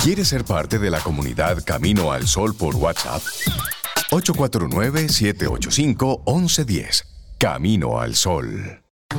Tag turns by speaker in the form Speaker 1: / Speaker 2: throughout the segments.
Speaker 1: ¿Quieres ser parte de la comunidad Camino al Sol por WhatsApp? 849-785-1110. Camino al Sol.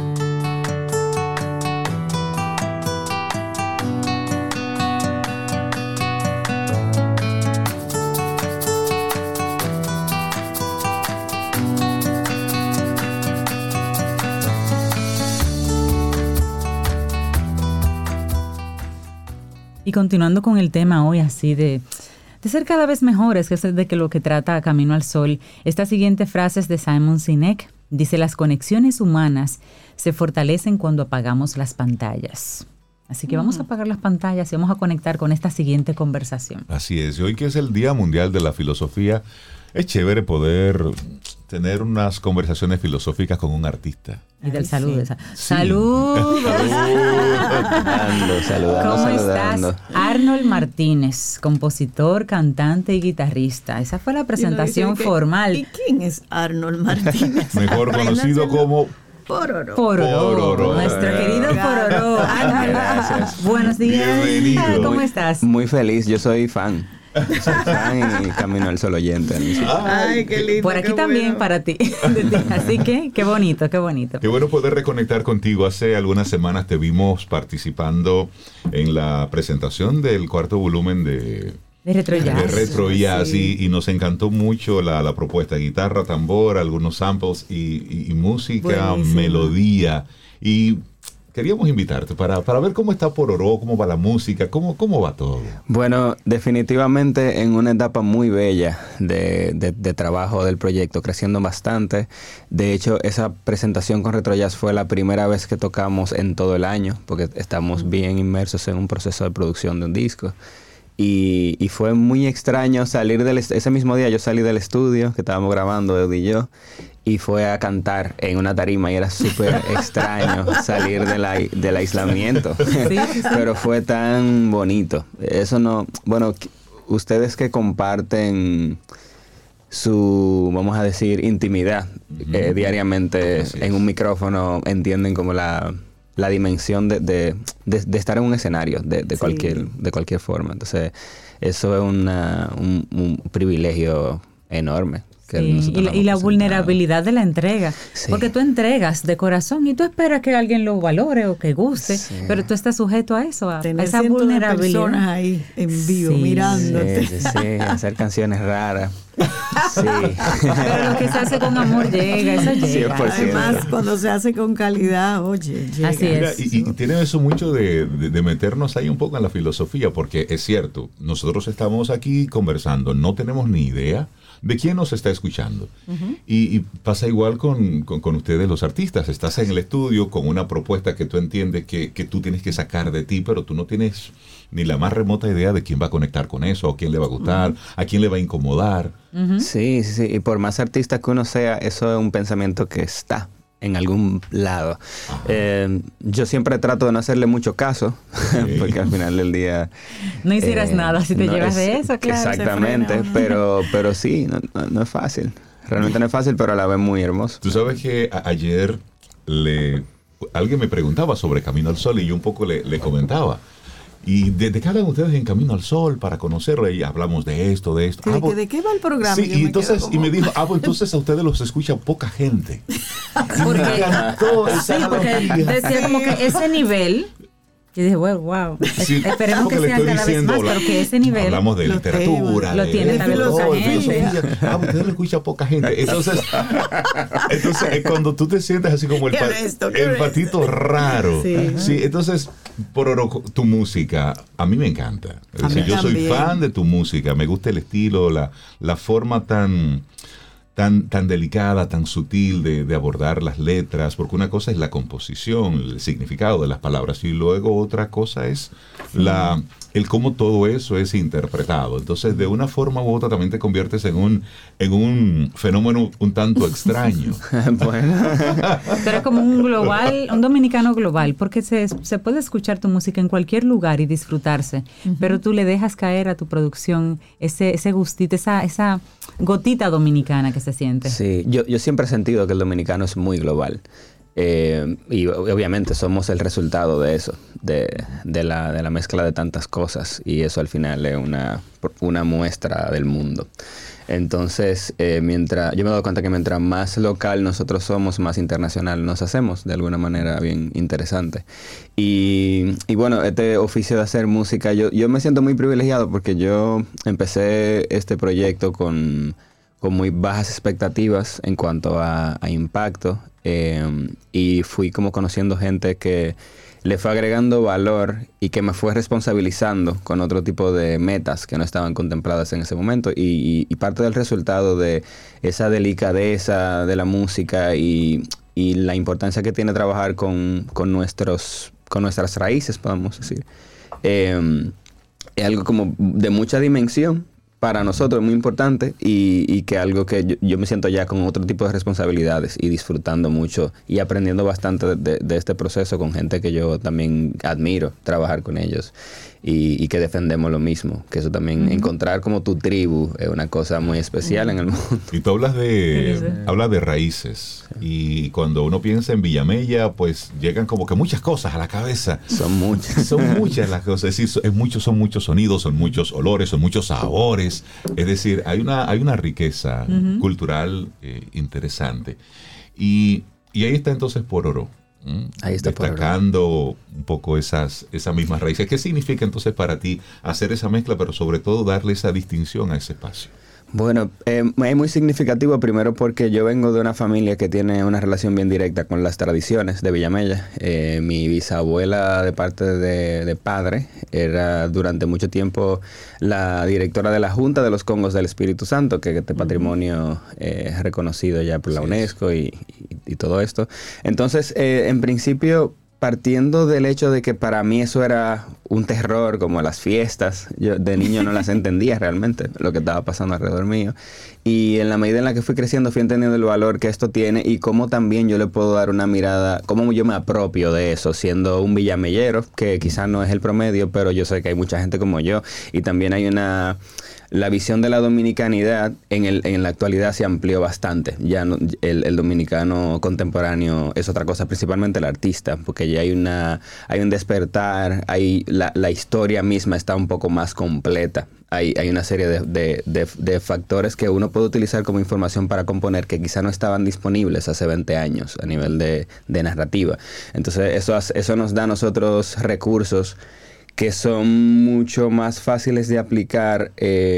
Speaker 2: Y continuando con el tema hoy así de ser cada vez mejores, que es de que lo que trata Camino al Sol, esta siguiente frase es de Simon Sinek. Dice: las conexiones humanas se fortalecen cuando apagamos las pantallas. Así que vamos a apagar las pantallas y vamos a conectar con esta siguiente conversación.
Speaker 3: Así es. Y hoy, que es el Día Mundial de la Filosofía, es chévere poder tener unas conversaciones filosóficas con un artista.
Speaker 2: Y del saludo.
Speaker 3: Sí.
Speaker 2: ¡Saludos!
Speaker 4: Saludando.
Speaker 2: ¿Cómo estás? Arnold Martínez, compositor, cantante y guitarrista. Esa fue la presentación formal.
Speaker 5: ¿Y quién es Arnold Martínez?
Speaker 3: Mejor conocido como
Speaker 5: Pororó.
Speaker 2: Nuestro querido Pororó.
Speaker 4: Gracias.
Speaker 2: Buenos días.
Speaker 3: Bienvenido.
Speaker 2: ¿Cómo estás?
Speaker 4: Muy feliz, yo soy fan. Soy fan y Camino al Sol oyente.
Speaker 5: Ay, qué lindo.
Speaker 2: Por aquí también
Speaker 5: bueno.
Speaker 2: para ti. Así que, qué bonito, qué bonito.
Speaker 3: Qué bueno poder reconectar contigo. Hace algunas semanas te vimos participando en la presentación del cuarto volumen de
Speaker 2: Retro Jazz.
Speaker 3: De Retro Jazz,
Speaker 5: Sí.
Speaker 3: y nos encantó mucho la propuesta: guitarra, tambor, algunos samples y música,
Speaker 5: Buenísimo.
Speaker 3: melodía. Y queríamos invitarte para ver cómo está Pororó, cómo va la música, cómo va todo.
Speaker 4: Bueno, definitivamente en una etapa muy bella de trabajo del proyecto, creciendo bastante. De hecho, esa presentación con Retro Jazz fue la primera vez que tocamos en todo el año, porque estamos bien inmersos en un proceso de producción de un disco. Y fue muy extraño salir ese mismo día. Yo salí del estudio que estábamos grabando, Eddie y yo, y fue a cantar en una tarima, y era súper extraño salir del aislamiento.
Speaker 2: Sí.
Speaker 4: Pero fue tan bonito. Eso no... Bueno, ustedes que comparten su, vamos a decir, intimidad diariamente en un micrófono, entienden como la dimensión de estar en un escenario de
Speaker 5: Sí.
Speaker 4: cualquier forma. Entonces, eso es un privilegio enorme. Que
Speaker 2: Sí,
Speaker 4: nosotros
Speaker 2: y la
Speaker 4: hemos
Speaker 2: vulnerabilidad de la entrega.
Speaker 4: Sí.
Speaker 2: Porque tú entregas de corazón y tú esperas que alguien lo valore o que guste,
Speaker 4: Sí.
Speaker 2: pero tú estás sujeto a eso, a
Speaker 5: Tener
Speaker 2: esa
Speaker 5: cientos de
Speaker 2: vulnerabilidad.
Speaker 5: personas ahí en vivo,
Speaker 2: Sí.
Speaker 5: mirándote.
Speaker 4: Sí, hacer canciones raras. Sí.
Speaker 2: Pero lo que se hace con amor llega, eso llega.
Speaker 4: 100%.
Speaker 5: Además, cuando se hace con calidad, oye, llega.
Speaker 2: Así es.
Speaker 3: Mira, y tiene eso mucho de meternos ahí un poco en la filosofía, porque es cierto, nosotros estamos aquí conversando, no tenemos ni idea de quién nos está escuchando. Y pasa igual con ustedes, los artistas. Estás en el estudio con una propuesta que tú entiendes que tú tienes que sacar de ti, pero tú no tienes ni la más remota idea de quién va a conectar con eso, a quién le va a gustar, a quién le va a incomodar.
Speaker 4: Sí. Y por más artista que uno sea, eso es un pensamiento que está en algún lado. Yo siempre trato de no hacerle mucho caso, porque al final del día...
Speaker 2: No hicieras nada si te
Speaker 4: no
Speaker 2: llevas
Speaker 4: es-
Speaker 2: de eso, claro.
Speaker 4: Exactamente,
Speaker 5: se frena.
Speaker 4: pero sí, no es fácil. Realmente no es fácil, pero a la vez muy hermoso.
Speaker 3: Tú sabes que ayer alguien me preguntaba sobre Camino al Sol y yo un poco le comentaba. Y desde que hablan ustedes en Camino al Sol para conocerlo, y hablamos de esto.
Speaker 5: ¿De qué va el programa?
Speaker 3: Sí,
Speaker 5: Yo
Speaker 3: y
Speaker 5: me
Speaker 3: entonces,
Speaker 5: quedo
Speaker 3: y me
Speaker 5: como-
Speaker 3: dijo, pues entonces a ustedes los escucha poca gente.
Speaker 2: Porque,
Speaker 3: Me encantó esa
Speaker 2: sí, porque
Speaker 3: analogía.
Speaker 2: decía como que ese nivel, yo dije, wow.
Speaker 3: Sí,
Speaker 2: Esperemos
Speaker 3: porque
Speaker 2: que
Speaker 3: le
Speaker 2: sean
Speaker 3: estoy
Speaker 2: cada vez
Speaker 3: diciendo,
Speaker 2: más, pero que ese nivel...
Speaker 3: hablamos de
Speaker 5: Los
Speaker 3: literatura,
Speaker 5: temas,
Speaker 2: lo tiene también poca
Speaker 3: filosofía.
Speaker 2: gente.
Speaker 3: Ustedes lo escucha poca gente. Entonces cuando tú te sientes así como el
Speaker 5: ¿Qué es esto? ¿Qué es
Speaker 3: patito raro.
Speaker 5: Sí.
Speaker 3: Entonces, tu música, a mí me encanta. Es
Speaker 5: A
Speaker 3: decir,
Speaker 5: mí
Speaker 3: yo soy
Speaker 5: también.
Speaker 3: fan de tu música. Me gusta el estilo, la forma tan delicada, tan sutil de abordar las letras, porque una cosa es la composición, el significado de las palabras, y luego otra cosa es el cómo todo eso es interpretado. Entonces, de una forma u otra también te conviertes en un fenómeno un tanto extraño.
Speaker 4: Bueno,
Speaker 2: Pero es como un global, un dominicano global, porque se puede escuchar tu música en cualquier lugar y disfrutarse, pero tú le dejas caer a tu producción ese gustito, esa gotita dominicana que se siente.
Speaker 4: sí, yo siempre he sentido que el dominicano es muy global. Y obviamente somos el resultado de eso, de la mezcla de tantas cosas, y eso al final es una muestra del mundo. Entonces, yo me he dado cuenta que mientras más local nosotros somos, más internacional nos hacemos, de alguna manera bien interesante. Y bueno, este oficio de hacer música, yo me siento muy privilegiado porque yo empecé este proyecto con muy bajas expectativas en cuanto a impacto, y fui como conociendo gente que le fue agregando valor y que me fue responsabilizando con otro tipo de metas que no estaban contempladas en ese momento, y parte del resultado de esa delicadeza de la música y la importancia que tiene trabajar con nuestras raíces, podemos decir, es algo como de mucha dimensión para nosotros, muy importante, y que algo que yo me siento ya con otro tipo de responsabilidades y disfrutando mucho y aprendiendo bastante de este proceso con gente que yo también admiro, trabajar con ellos y que defendemos lo mismo, que eso también, encontrar como tu tribu es una cosa muy especial en el mundo.
Speaker 3: Y tú hablas de raíces, y cuando uno piensa en Villamella, pues llegan como que muchas cosas a la cabeza.
Speaker 4: Son muchas.
Speaker 3: Son muchas las cosas, es decir, son muchos sonidos, son muchos olores, son muchos sabores. Es decir, hay una riqueza cultural interesante. Y ahí está entonces Pororó.
Speaker 4: Ahí está
Speaker 3: destacando un poco esas mismas raíces. ¿Qué significa entonces para ti hacer esa mezcla, pero sobre todo darle esa distinción a ese espacio?
Speaker 4: Bueno, es muy significativo, primero porque yo vengo de una familia que tiene una relación bien directa con las tradiciones de Villamella. Mi bisabuela de parte de padre era durante mucho tiempo la directora de la Junta de los Congos del Espíritu Santo, que es este patrimonio reconocido ya por la UNESCO y todo esto. Entonces, en principio, partiendo del hecho de que para mí eso era un terror, como las fiestas, yo de niño no las entendía realmente, lo que estaba pasando alrededor mío. Y en la medida en la que fui creciendo, fui entendiendo el valor que esto tiene y cómo también yo le puedo dar una mirada, cómo yo me apropio de eso, siendo un villamellero, que quizás no es el promedio, pero yo sé que hay mucha gente como yo. Y también hay la visión de la dominicanidad en la actualidad se amplió bastante. Ya no, el dominicano contemporáneo es otra cosa, principalmente el artista, porque ya hay un despertar, la historia misma está un poco más completa. Hay una serie de factores que uno puede utilizar como información para componer que quizá no estaban disponibles hace 20 años a nivel de narrativa. Entonces eso nos da a nosotros recursos que son mucho más fáciles de aplicar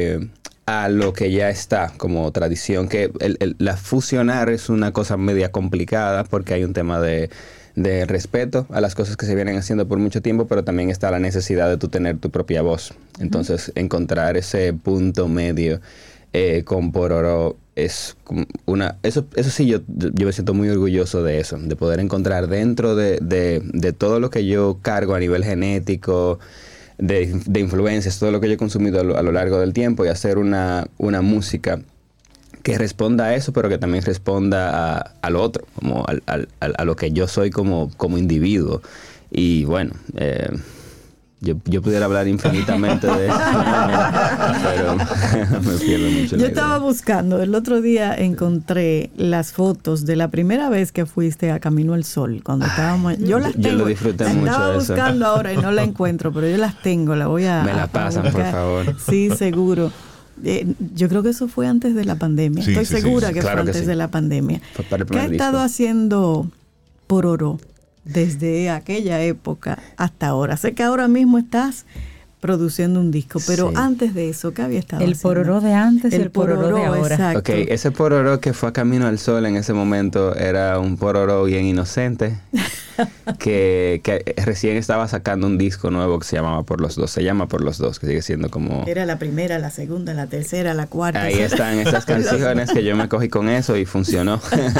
Speaker 4: a lo que ya está como tradición, que la fusionar es una cosa media complicada porque hay un tema de respeto a las cosas que se vienen haciendo por mucho tiempo, pero también está la necesidad de tú tener tu propia voz. Entonces, encontrar ese punto medio con Pororó es eso sí, yo me siento muy orgulloso de eso, de poder encontrar dentro de todo lo que yo cargo a nivel genético, de influencias, todo lo que yo he consumido a lo largo del tiempo, y hacer una música que responda a eso, pero que también responda a lo otro, como a lo que yo soy como individuo. Y bueno, yo pudiera hablar infinitamente de eso, pero me pierdo mucho.
Speaker 5: Yo estaba buscando, el otro día encontré las fotos de la primera vez que fuiste a Camino al Sol, cuando estábamos... Yo
Speaker 4: lo disfruté mucho.
Speaker 5: Estaba buscando ahora y no la encuentro, pero yo las tengo, la voy a...
Speaker 4: Me la pasan, por favor.
Speaker 5: Sí, seguro. Yo creo que eso fue antes de la pandemia. Estoy segura que
Speaker 4: claro
Speaker 5: fue antes de la pandemia. ¿Qué ha estado haciendo Pororó desde aquella época hasta ahora? Sé que ahora mismo estás produciendo un disco, pero antes de eso, ¿qué había estado haciendo?
Speaker 2: El Pororó de antes y el Pororó de ahora.
Speaker 5: Exacto.
Speaker 4: Ok, ese Pororó que fue a Camino al Sol en ese momento era un Pororó bien inocente, que recién estaba sacando un disco nuevo que se llamaba Por los Dos, se llama Por los Dos, que sigue siendo como...
Speaker 5: Era la primera, la segunda, la tercera, la cuarta.
Speaker 4: Ahí están esas canciones que yo me cogí con eso y funcionó.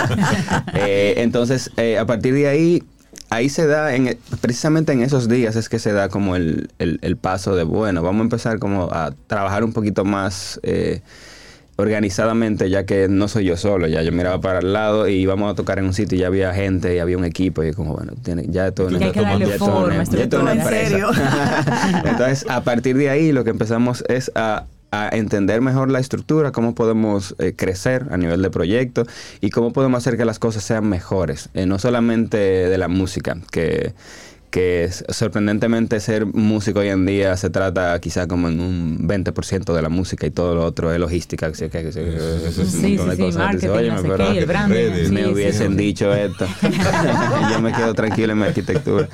Speaker 4: Entonces, a partir de ahí se da, precisamente en esos días es que se da como el paso de, bueno, vamos a empezar como a trabajar un poquito más organizadamente, ya que no soy yo solo, ya yo miraba para el lado y íbamos a tocar en un sitio y ya había gente y había un equipo y como, bueno, ya esto es una empresa. Entonces, a partir de ahí lo que empezamos es a a entender mejor la estructura, cómo podemos crecer a nivel de proyecto y cómo podemos hacer que las cosas sean mejores. No solamente de la música, que sorprendentemente ser músico hoy en día se trata quizá como en un 20% de la música y todo lo otro es logística.
Speaker 2: Sí, marketing,
Speaker 4: el branding. Me hubiesen dicho esto. Yo me quedo tranquilo en mi arquitectura.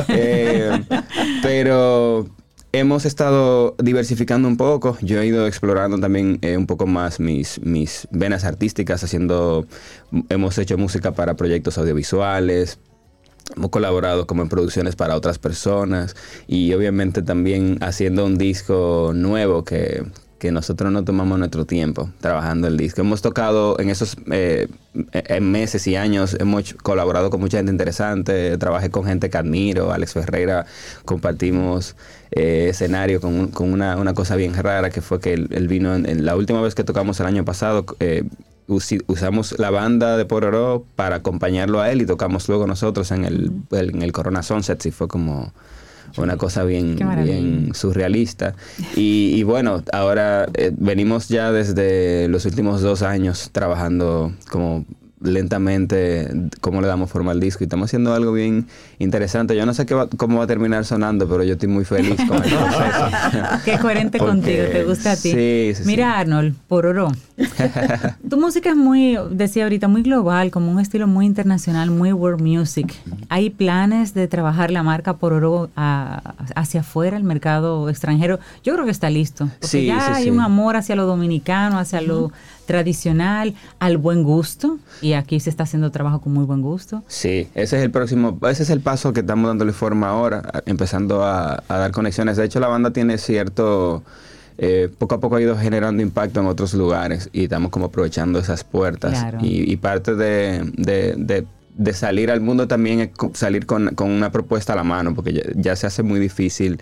Speaker 4: Pero hemos estado diversificando un poco. Yo he ido explorando también un poco más mis venas artísticas, hemos hecho música para proyectos audiovisuales. Hemos colaborado como en producciones para otras personas y obviamente también haciendo un disco nuevo que nosotros no tomamos nuestro tiempo trabajando el disco. Hemos tocado en esos en meses y años, hemos colaborado con mucha gente interesante. Trabajé con gente que admiro, Alex Ferreira, compartimos escenario con una cosa bien rara que fue que él vino en la última vez que tocamos el año pasado. Usamos la banda de Pororó para acompañarlo a él y tocamos luego nosotros en el Corona Sunsets y fue como una cosa bien surrealista. Y bueno, ahora venimos ya desde los últimos 2 años trabajando como lentamente cómo le damos forma al disco y estamos haciendo algo bien interesante. Yo no sé cómo va a terminar sonando, pero yo estoy muy feliz con el proceso.
Speaker 2: Qué coherente contigo, te gusta a ti.
Speaker 4: Sí,
Speaker 2: Mira, Arnold, Pororó. Tu música es muy, decía ahorita, muy global, como un estilo muy internacional, muy world music. ¿Hay planes de trabajar la marca Pororó hacia afuera, el mercado extranjero? Yo creo que está listo. Porque hay un amor hacia lo dominicano, hacia lo tradicional, al buen gusto, y aquí se está haciendo trabajo con muy buen gusto.
Speaker 4: Sí, ese es el paso que estamos dándole forma ahora, empezando a dar conexiones. De hecho, la banda tiene cierto... poco a poco ha ido generando impacto en otros lugares y estamos como aprovechando esas puertas. Claro. Y parte de salir al mundo también es salir con una propuesta a la mano, porque ya se hace muy difícil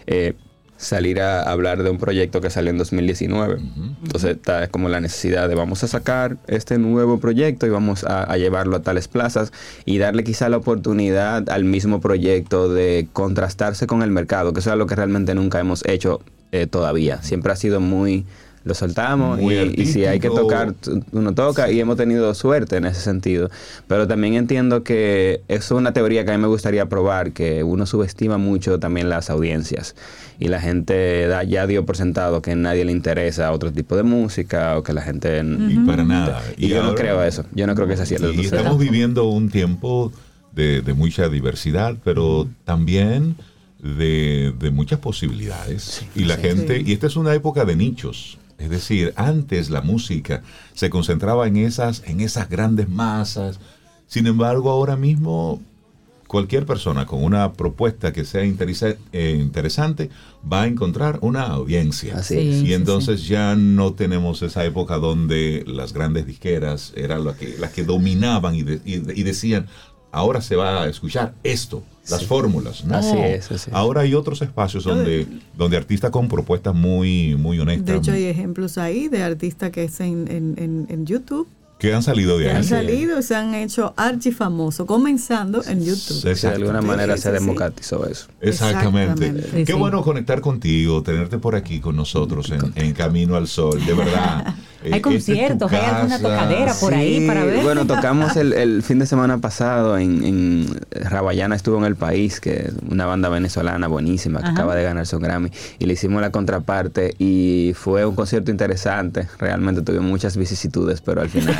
Speaker 4: salir a hablar de un proyecto que salió en 2019. Entonces está como la necesidad de vamos a sacar este nuevo proyecto y vamos a llevarlo a tales plazas y darle quizá la oportunidad al mismo proyecto de contrastarse con el mercado, que eso es lo que realmente nunca hemos hecho todavía. Siempre ha sido muy... Lo soltamos y si hay que tocar, uno toca y hemos tenido suerte en ese sentido. Pero también entiendo que es una teoría que a mí me gustaría probar, que uno subestima mucho también las audiencias y la gente ya dio por sentado que a nadie le interesa otro tipo de música o que la gente...
Speaker 3: Y para nada.
Speaker 4: Y yo no creo eso. Yo no creo que sea así.
Speaker 3: Y estamos viviendo un tiempo de mucha diversidad, pero también... de muchas posibilidades. Y la gente... Y esta es una época de nichos. Es decir, antes la música se concentraba en esas grandes masas. Sin embargo, ahora mismo cualquier persona con una propuesta que sea interesante va a encontrar una audiencia.
Speaker 4: Así es.
Speaker 3: Y entonces ya no tenemos esa época donde las grandes disqueras eran las que dominaban y decían, ahora se va a escuchar esto. Las fórmulas, ¿no?
Speaker 4: Así es.
Speaker 3: Ahora hay otros espacios donde artistas con propuestas muy, muy honestas.
Speaker 5: De hecho, hay ejemplos ahí de artistas que es en YouTube.
Speaker 3: Que han salido de ahí.
Speaker 5: Han salido y se han hecho archifamosos, comenzando en YouTube.
Speaker 4: De alguna manera se democratizó eso.
Speaker 3: Exactamente. Qué bueno conectar contigo, tenerte por aquí con nosotros en Camino al Sol, de verdad.
Speaker 2: Hay conciertos, hay alguna tocadera por ahí para ver.
Speaker 4: Bueno, tocamos el fin de semana pasado en Rabayana, estuvo en El País, que es una banda venezolana buenísima que acaba de ganarse un Grammy, y le hicimos la contraparte y fue un concierto interesante. Realmente tuvimos muchas vicisitudes, pero al final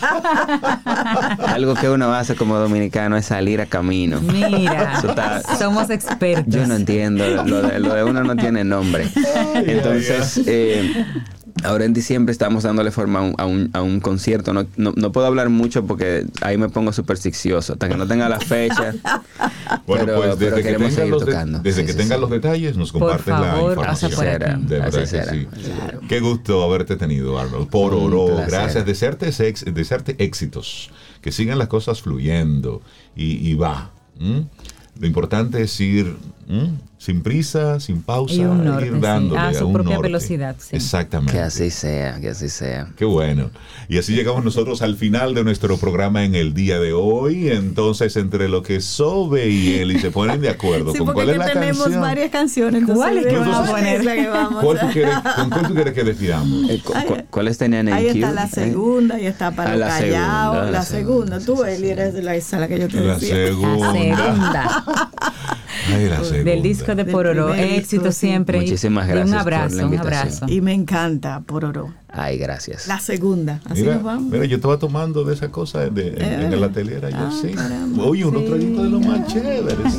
Speaker 4: algo que uno hace como dominicano es salir a camino.
Speaker 2: Mira, somos expertos.
Speaker 4: Yo no entiendo, lo de uno no tiene nombre. Entonces, ahora en diciembre estamos dándole forma a un concierto. No puedo hablar mucho porque ahí me pongo supersticioso. Hasta que no tenga la fecha.
Speaker 3: Bueno, pues desde que tengan los detalles nos compartes la información. De verdad que sí. Claro. Qué gusto haberte tenido, Arnold. Pororó, gracias. Desearte éxitos. Que sigan las cosas fluyendo y va. Lo importante es ir Sin prisa, sin pausa,
Speaker 2: y un norte,
Speaker 3: ir dándole
Speaker 2: a su
Speaker 3: un
Speaker 2: propia
Speaker 3: norte.
Speaker 2: velocidad. Sí.
Speaker 3: Exactamente.
Speaker 4: Que así sea, que así sea.
Speaker 3: Qué bueno. Y así llegamos nosotros al final de nuestro programa en el día de hoy. Entonces, entre lo que Sobe y Eli se ponen de acuerdo
Speaker 5: sí,
Speaker 3: con cuál es la canción.
Speaker 5: tenemos varias canciones.
Speaker 2: ¿Cuál es que vamos a poner?
Speaker 3: ¿Con cuál tú quieres que definamos?
Speaker 4: ¿Cuáles tenían en
Speaker 5: ahí
Speaker 4: queue?
Speaker 5: Está la segunda, ahí está para los callados. La segunda. Tú, Eli, eres esa la que yo te decía.
Speaker 2: La segunda.
Speaker 3: Ay, la segunda.
Speaker 2: Del disco de Pororo. Éxito siempre.
Speaker 4: Muchísimas gracias.
Speaker 2: Un abrazo,
Speaker 4: por la invitación.
Speaker 2: un abrazo.
Speaker 5: Y me encanta Pororo.
Speaker 4: Ay, gracias.
Speaker 5: La segunda. Así nos vamos.
Speaker 3: Mira, yo estaba tomando de esa cosa en el atelier ayer, sí.
Speaker 5: Caramba.
Speaker 3: Oye, unos traguitos de los más chéveres.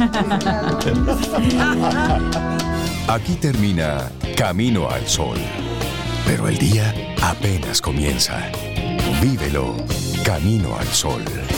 Speaker 1: Aquí termina Camino al Sol. Pero el día apenas comienza. Vívelo Camino al Sol.